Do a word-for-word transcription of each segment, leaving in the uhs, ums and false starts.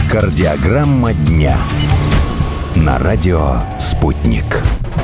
Кардиограмма дня на радио «Спутник».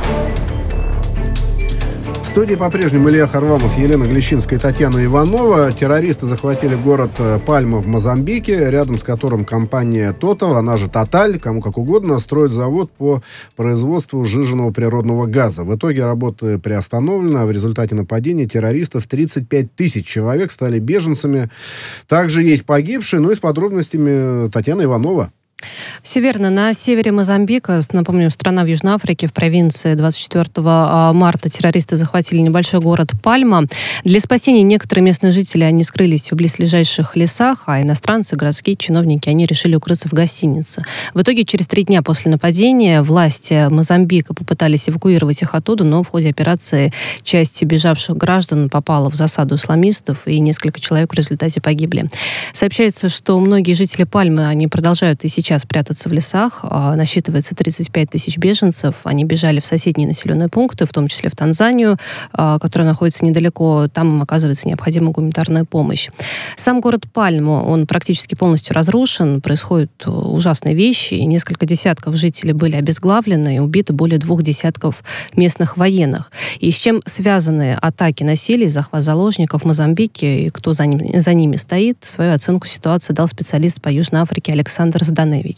В студии по-прежнему Илья Харламов, Елена Глещинская и Татьяна Иванова. Террористы захватили город Пальма в Мозамбике, рядом с которым компания Total, она же Total, кому как угодно, строит завод по производству сжиженного природного газа. В итоге работы приостановлены, а в результате нападения террористов тридцать пять тысяч человек стали беженцами. Также есть погибшие, ну и с подробностями Татьяна Иванова. Все верно. На севере Мозамбика, напомню, страна в Южной Африке, в провинции, двадцать четвёртого марта террористы захватили небольшой город Пальма. Для спасения некоторых местных жителей они скрылись в близлежащих лесах, а иностранцы, городские чиновники, они решили укрыться в гостинице. В итоге, через три дня после нападения власти Мозамбика попытались эвакуировать их оттуда, но в ходе операции часть бежавших граждан попала в засаду исламистов, и несколько человек в результате погибли. Сообщается, что многие жители Пальмы, они продолжают и сейчас прятаться в лесах. Насчитывается тридцать пять тысяч беженцев. Они бежали в соседние населенные пункты, в том числе в Танзанию, которая находится недалеко. Там им оказывается необходима гуманитарная помощь. Сам город Пальма, он практически полностью разрушен. Происходят ужасные вещи. И несколько десятков жителей были обезглавлены, и убиты более двух десятков местных военных. И с чем связаны атаки на селе, захват заложников в Мозамбике, и кто за, ним, за ними стоит, свою оценку ситуации дал специалист по Южной Африке Александр Зданевич.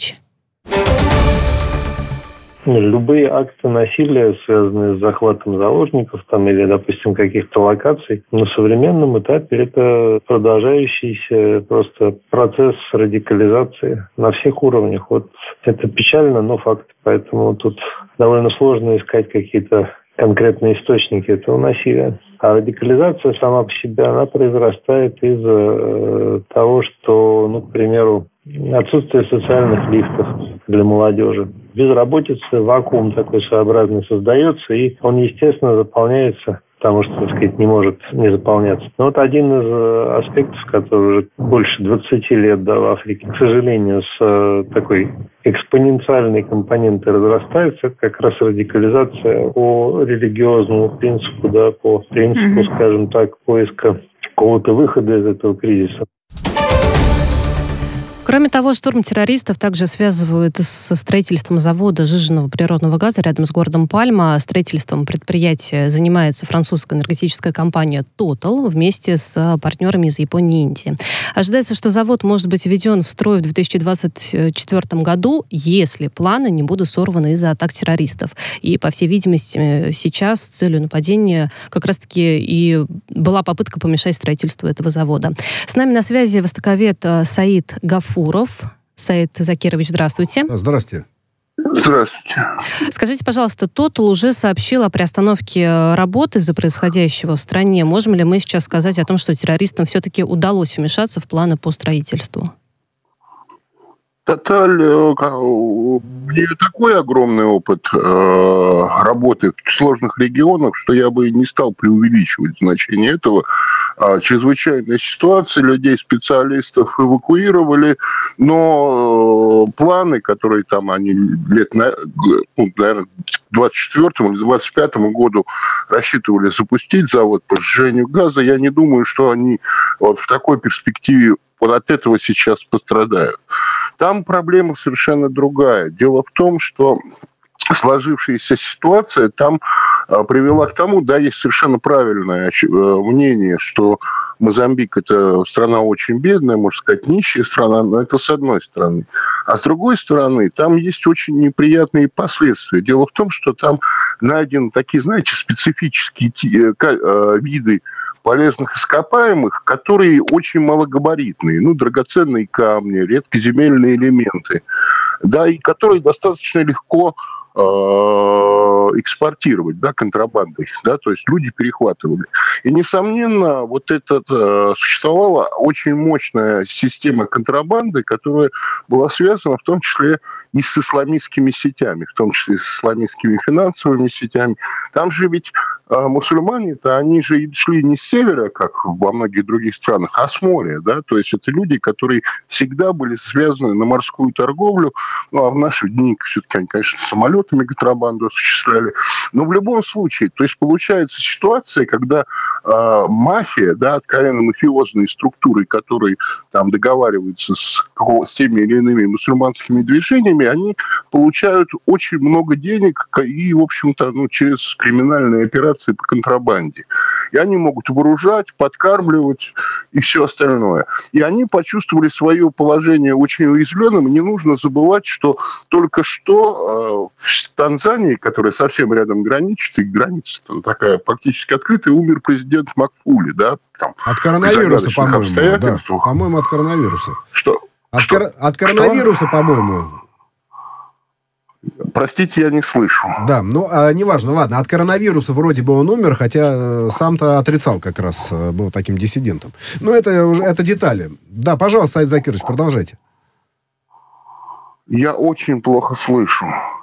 Любые акты насилия, связанные с захватом заложников там, или, допустим, каких-то локаций, на современном этапе это продолжающийся просто процесс радикализации на всех уровнях. Вот это печально, но факт. Поэтому тут довольно сложно искать какие-то конкретные источники этого насилия. А радикализация сама по себе, она произрастает из э, того, что, ну, к примеру, отсутствие социальных лифтов для молодежи. Безработица, вакуум такой своеобразный создается, и он, естественно, заполняется, потому что, так сказать, не может не заполняться. Но вот один из аспектов, который уже больше двадцати лет, да, в Африке, к сожалению, с э, такой экспоненциальной компонентой разрастается, это как раз радикализация по религиозному принципу, да, по принципу, mm-hmm. скажем так, поиска какого-то выхода из этого кризиса. Кроме того, штурм террористов также связывают со строительством завода сжиженного природного газа рядом с городом Пальма. Строительством предприятия занимается французская энергетическая компания Total вместе с партнерами из Японии и Индии. Ожидается, что завод может быть введен в строй в две тысячи двадцать четвёртом году, если планы не будут сорваны из-за атак террористов. И, по всей видимости, сейчас с целью нападения как раз-таки и была попытка помешать строительству этого завода. С нами на связи востоковед Саид Гафуров. Саид Закирович, здравствуйте. Здравствуйте. Здравствуйте. Скажите, пожалуйста, Total уже сообщил о приостановке работы из-за происходящего в стране. Можем ли мы сейчас сказать о том, что террористам все-таки удалось вмешаться в планы по строительству? Total, у нее такой огромный опыт э, работы в сложных регионах, что я бы не стал преувеличивать значение этого. А, чрезвычайная ситуация, людей, специалистов эвакуировали, но э, планы, которые там они лет, на, ну, наверное, к двадцать четвёртому или двадцать пятому году рассчитывали запустить завод по сжижению газа, я не думаю, что они вот в такой перспективе вот от этого сейчас пострадают. Там проблема совершенно другая. Дело в том, что сложившаяся ситуация там а, привела к тому, да, есть совершенно правильное а, мнение, что Мозамбик – это страна очень бедная, можно сказать, нищая страна, но это с одной стороны. А с другой стороны, там есть очень неприятные последствия. Дело в том, что там найдены такие, знаете, специфические виды полезных ископаемых, которые очень малогабаритные, ну, драгоценные камни, редкоземельные элементы, да, и которые достаточно легко э, экспортировать, да, контрабандой, да, то есть люди перехватывали. И, несомненно, вот это э, существовала очень мощная система контрабанды, которая была связана в том числе и с исламистскими сетями, в том числе и с исламистскими финансовыми сетями. Там же ведь а мусульмане-то, они же шли не с севера, как во многих других странах, а с моря, да, то есть это люди, которые всегда были связаны на морскую торговлю, ну, а в наши дни все-таки они, конечно, самолетами контрабанду осуществляли, но в любом случае, то есть получается ситуация, когда э, мафия, да, откровенно мафиозные структуры, которые там договариваются с, с теми или иными мусульманскими движениями, они получают очень много денег и, в общем-то, ну, через криминальные операции по контрабанде. И они могут вооружать, подкармливать и все остальное. И они почувствовали свое положение очень уязвленным. И не нужно забывать, что только что э, в Танзании, которая совсем рядом граничит, и граница там такая практически открытая, умер президент Макфули, да? Там, от коронавируса, по-моему. Да, по-моему, от коронавируса. Что? От, что? Кор... от коронавируса, что? По-моему. Простите, я не слышу. Да, ну, а, неважно, ладно, от коронавируса вроде бы он умер, хотя сам-то отрицал как раз, был таким диссидентом. Но это уже, это детали. Да, пожалуйста, Саид Закирович, продолжайте. Я очень плохо слышу.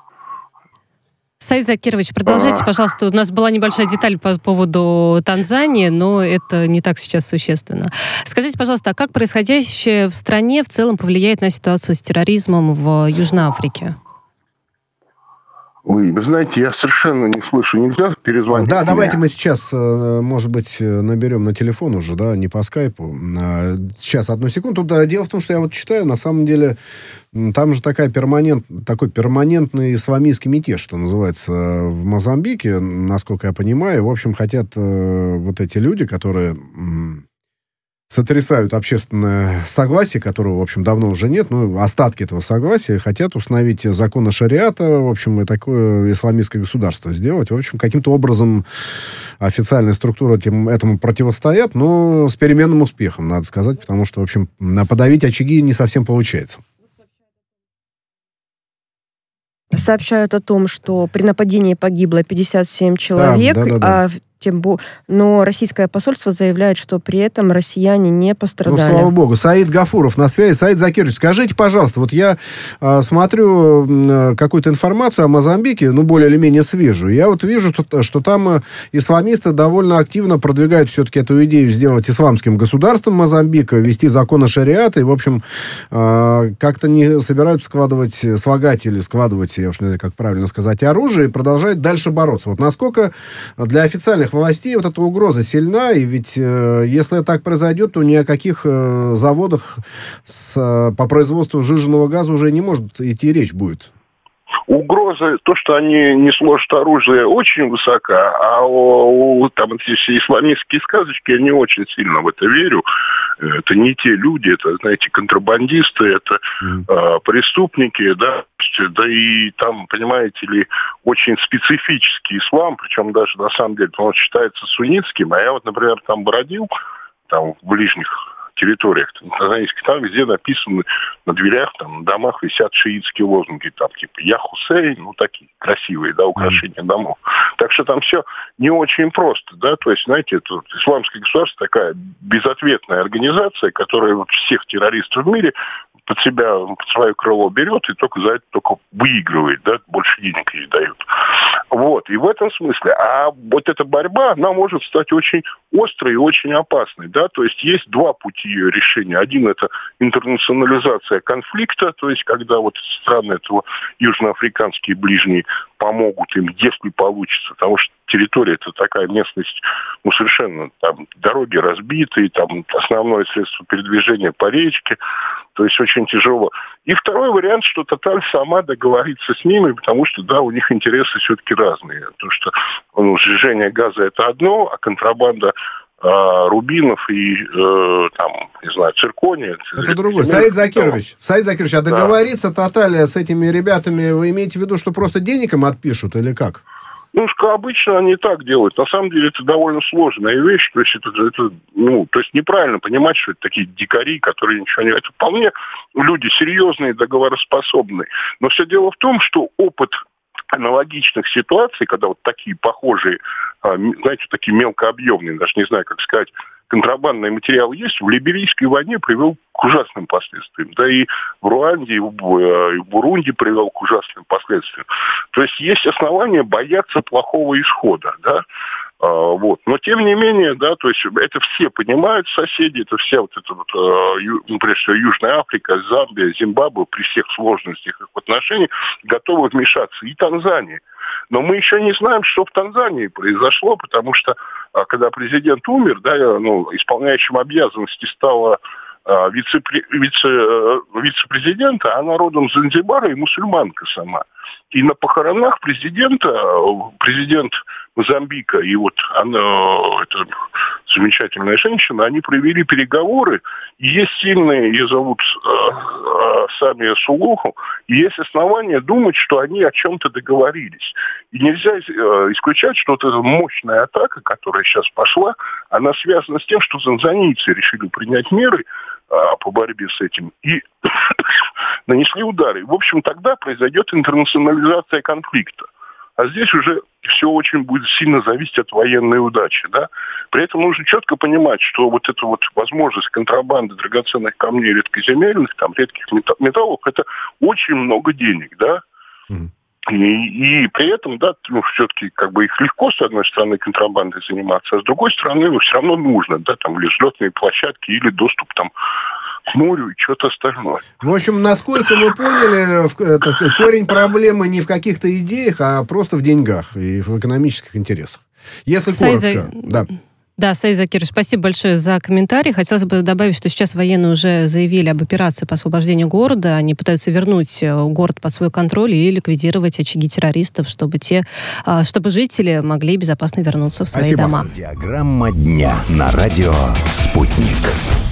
Саид Закирович, продолжайте, а... пожалуйста. У нас была небольшая деталь по поводу Танзании, но это не так сейчас существенно. Скажите, пожалуйста, а как происходящее в стране в целом повлияет на ситуацию с терроризмом в Южной Африке? Вы, вы знаете, я совершенно не слышу. Нельзя перезвонить? Да, давайте мы сейчас, может быть, наберем на телефон уже, да, не по скайпу. Сейчас, одну секунду. Да, дело в том, что я вот читаю, на самом деле, там же такая перманент, такой перманентный исламистский мятеж, что называется, в Мозамбике, насколько я понимаю. В общем, хотят вот эти люди, которые сотрясают общественное согласие, которого, в общем, давно уже нет, но остатки этого согласия, хотят установить законы шариата, в общем, и такое исламистское государство сделать. В общем, каким-то образом официальные структуры этим, этому противостоят, но с переменным успехом, надо сказать, потому что, в общем, подавить очаги не совсем получается. Сообщают о том, что при нападении погибло пятьдесят семь человек, да, да, да, да. а тем бо... но российское посольство заявляет, что при этом россияне не пострадали. Ну, слава богу. Саид Гафуров на связи. Саид Закирович, скажите, пожалуйста, вот я э, смотрю э, какую-то информацию о Мозамбике, ну, более или менее свежую. Я вот вижу, что, что там э, исламисты довольно активно продвигают все-таки эту идею сделать исламским государством Мозамбика, ввести законы шариата, и, в общем, э, как-то не собираются складывать, слагать или складывать, я уж не знаю, как правильно сказать, оружие, и продолжают дальше бороться. Вот насколько для официальных властей вот эта угроза сильна, и ведь э, если так произойдет, то ни о каких э, заводах с, э, по производству сжиженного газа уже не может идти речь будет. Угроза, то, что они не сложат оружие, очень высока, а у, у, там эти все исламистские сказочки, я не очень сильно в это верю. Это не те люди, это, знаете, контрабандисты, это mm. э, преступники, да, да и там, понимаете ли, очень специфический ислам, причем даже на самом деле он считается суннитским, а я вот, например, там бродил, там в ближних территориях, там везде написаны на дверях, там, на домах висят шиитские лозунги, там, типа, «Я Хусейн», ну, такие красивые, да, украшения mm. домов. Так что там все не очень просто, да, то есть, знаете, это исламское государство такая безответная организация, которая вот всех террористов в мире под себя, под свое крыло берет и только за это только выигрывает, да, больше денег ей дают. Вот, и в этом смысле, а вот эта борьба, она может стать очень острой и очень опасной, да, то есть есть два пути ее решения. Один — это интернационализация конфликта, то есть когда вот страны этого южноафриканские ближние помогут им, если получится, потому что территория — это такая местность, ну, совершенно, там, дороги разбитые, там, основное средство передвижения по речке, то есть очень тяжело. И второй вариант, что Тоталь сама договорится с ними, потому что, да, у них интересы все-таки разные. Потому что, ну, сжижение газа — это одно, а контрабанда э, рубинов и, э, там, не знаю, циркония... Это, это другое. Саид Закирович, да. Саид Закирович, а договориться да. Тоталь с этими ребятами, вы имеете в виду, что просто денег им отпишут или как? Ну, обычно они так делают. На самом деле это довольно сложная вещь. То есть это, это, ну, то есть неправильно понимать, что это такие дикари, которые ничего не... Это вполне люди серьезные, договороспособные. Но все дело в том, что опыт аналогичных ситуаций, когда вот такие похожие, знаете, такие мелкообъемные, даже не знаю, как сказать, контрабандный материал есть, в Либерийской войне привел к ужасным последствиям. Да и в Руанде, и в Бурунди привел к ужасным последствиям. То есть есть основания бояться плохого исхода, да. Вот. Но, тем не менее, да, то есть это все понимают, соседи, это вся вот эта вот, ну, прежде всего, Южная Африка, Замбия, Зимбабве, при всех сложностях их отношений, готовы вмешаться. И Танзания. Но мы еще не знаем, что в Танзании произошло, потому что, когда президент умер, да, ну, исполняющим обязанности стала вице, вице, вице-президента, она родом из Занзибара и мусульманка сама. И на похоронах президента, президент Мозамбика и вот она, эта замечательная женщина, они провели переговоры, и есть сильные, ее зовут э, Самия Сулуху, и есть основания думать, что они о чем-то договорились. И нельзя э, исключать, что вот эта мощная атака, которая сейчас пошла, она связана с тем, что танзанийцы решили принять меры э, по борьбе с этим и нанесли удары. В общем, тогда произойдет интернационализация конфликта. А здесь уже все очень будет сильно зависеть от военной удачи, да. При этом нужно четко понимать, что вот эта вот возможность контрабанды драгоценных камней, редкоземельных, там, редких металлов, это очень много денег, да. Mm. И, и при этом, да, ну, все-таки как бы их легко, с одной стороны, контрабандой заниматься, а с другой стороны, ну, все равно нужно, да, там, или взлетные площадки, или доступ там к морю и что-то остальное. В общем, насколько мы поняли, это, корень проблемы не в каких-то идеях, а просто в деньгах и в экономических интересах. Если Сайза... коротко, да. Да, Саид Закирович, спасибо большое за комментарий. Хотелось бы добавить, что сейчас военные уже заявили об операции по освобождению города. Они пытаются вернуть город под свой контроль и ликвидировать очаги террористов, чтобы те, чтобы жители могли безопасно вернуться в свои Спасибо. дома. Диаграмма дня на радио «Спутник».